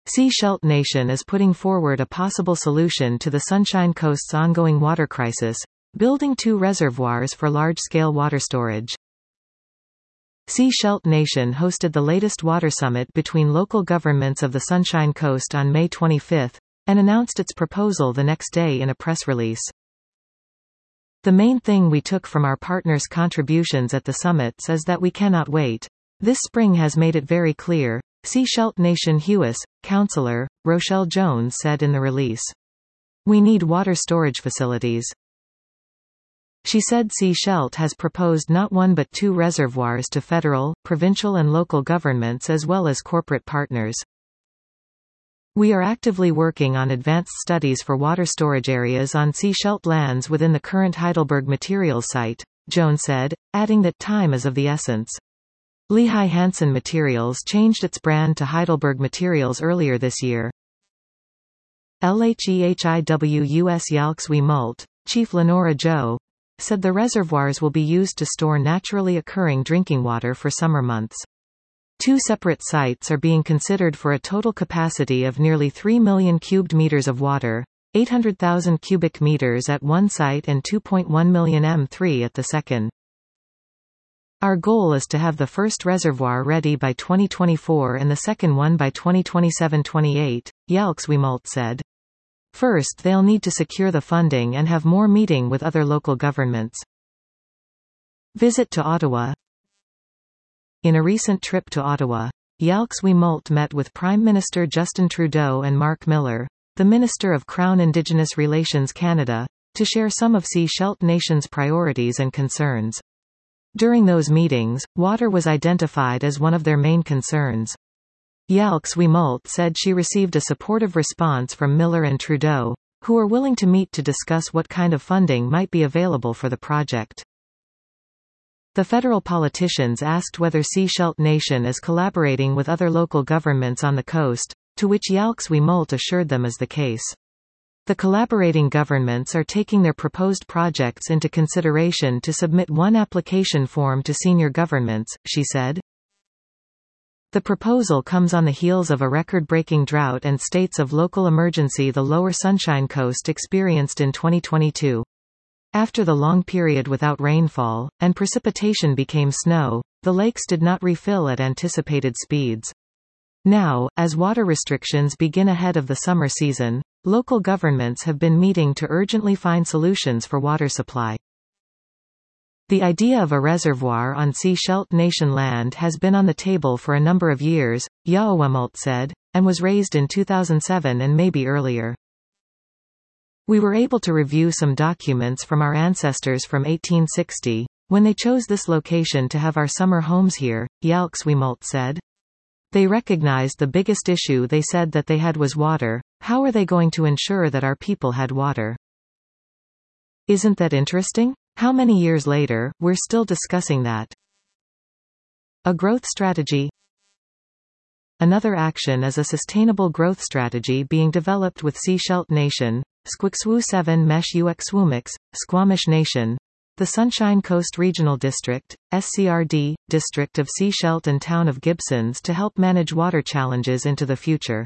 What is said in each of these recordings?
Sea Scheldt Nation is putting forward a possible solution to the Sunshine Coast's ongoing water crisis, building 2 reservoirs for large-scale water storage. Sea Scheldt Nation hosted the latest water summit between local governments of the Sunshine Coast on May 25, and announced its proposal the next day in a press release. The main thing we took from our partners' contributions at the summits is that we cannot wait. This spring has made it very clear, Sea Scheldt Nation HUIS, Councillor Rochelle Jones said in the release. We need water storage facilities. She said Sea Scheldt has proposed not 1 but 2 reservoirs to federal, provincial and local governments as well as corporate partners. We are actively working on advanced studies for water storage areas on Sea Scheldt lands within the current Heidelberg Materials site, Jones said, adding that time is of the essence. Lehigh Hansen Materials changed its brand to Heidelberg Materials earlier this year. LHEHIWUS Yalkswe Mult, Chief Lenora Joe, said the reservoirs will be used to store naturally occurring drinking water for summer months. 2 separate sites are being considered for a total capacity of nearly 3 million cubic meters of water, 800,000 cubic meters at one site and 2.1 million m3 at the second. Our goal is to have the first reservoir ready by 2024 and the second one by 2027-28, Yalkswe Mult said. First they'll need to secure the funding and have more meeting with other local governments. Visit to Ottawa. In a recent trip to Ottawa, Yalkswe Mult met with Prime Minister Justin Trudeau and Mark Miller, the Minister of Crown Indigenous Relations Canada, to share some of Sea Scheldt Nation's priorities and concerns. During those meetings, water was identified as one of their main concerns. Yalkswe Mult said she received a supportive response from Miller and Trudeau, who are willing to meet to discuss what kind of funding might be available for the project. The federal politicians asked whether Sea Scheldt Nation is collaborating with other local governments on the coast, to which Yalkswe Mult assured them is the case. The collaborating governments are taking their proposed projects into consideration to submit one application form to senior governments, she said. The proposal comes on the heels of a record-breaking drought and states of local emergency the lower Sunshine Coast experienced in 2022. After the long period without rainfall, and precipitation became snow, the lakes did not refill at anticipated speeds. Now, as water restrictions begin ahead of the summer season, local governments have been meeting to urgently find solutions for water supply. The idea of a reservoir on Sea Scheldt Nation land has been on the table for a number of years, Yalkswe Mult said, and was raised in 2007 and maybe earlier. We were able to review some documents from our ancestors from 1860, when they chose this location to have our summer homes here, Yalkswe Mult said. They recognized the biggest issue they said that they had was water. How are they going to ensure that our people had water? Isn't that interesting? How many years later, we're still discussing that. A growth strategy. Another action is a sustainable growth strategy being developed with Sea Scheldt Nation, Squigswoo 7 Mesh Uxwumix, Squamish Nation, the Sunshine Coast Regional District, SCRD, District of Sea Scheldt and Town of Gibsons to help manage water challenges into the future.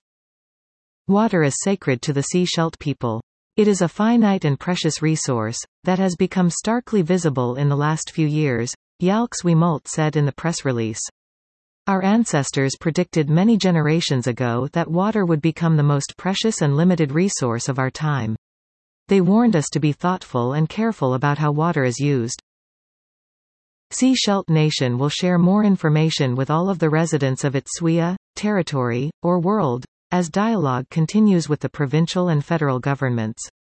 Water is sacred to the Sea Scheldt people. It is a finite and precious resource, that has become starkly visible in the last few years, Yalkswe Mult said in the press release. Our ancestors predicted many generations ago that water would become the most precious and limited resource of our time. They warned us to be thoughtful and careful about how water is used. Sea Scheldt Nation will share more information with all of the residents of its SWIA, territory, or world, as dialogue continues with the provincial and federal governments.